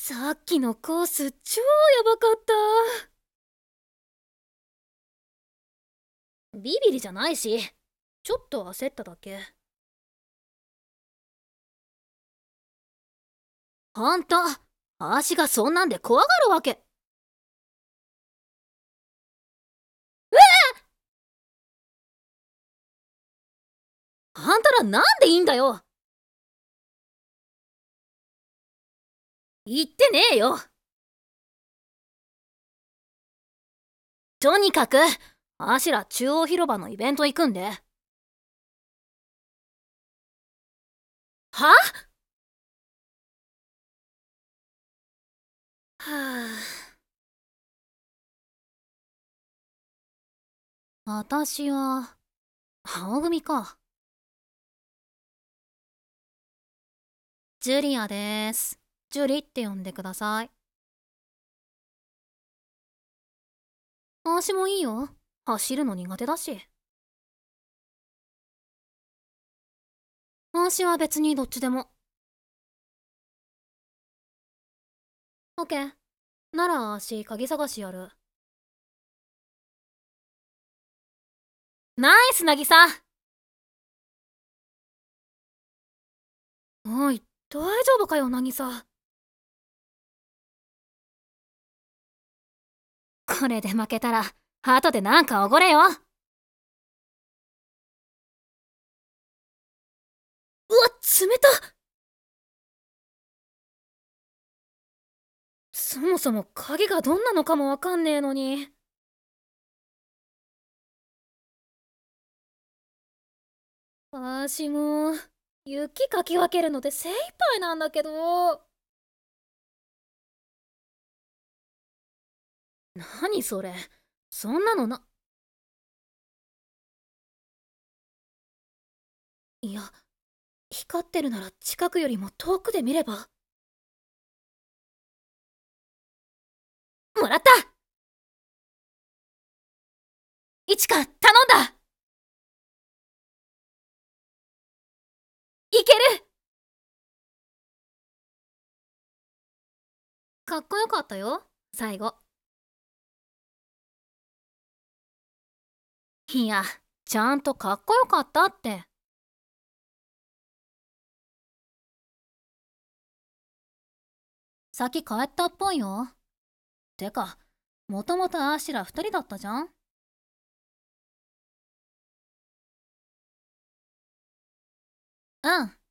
さっきのコース超やばかった。ビビリじゃないし、ちょっと焦っただけ。ほんと、足がそんなんで怖がるわけ。うわあんたらなんでいいんだよ。言ってねえよ。とにかく、あしら中央広場のイベント行くんで。ははあ。私は、青組か。ジュリアです。ジュリって呼んでください。足もいいよ。走るの苦手だし。足は別にどっちでも。オッケー。なら足鍵探しやる。ナイス渚。おい、大丈夫かよ渚。これで負けたら後でなんかおごれよ。うわ、冷た。そもそも鍵がどんなのかもわかんねえのに。私も雪かき分けるので精一杯なんだけど。何それ、そんなのな。いや、光ってるなら近くよりも遠くで見れば。もらった。イチカ頼んだ。いける。かっこよかったよ最後。いや、ちゃんとかっこよかったって。先帰ったっぽいよ。てか、もともとあーしら2人だったじゃん。うん。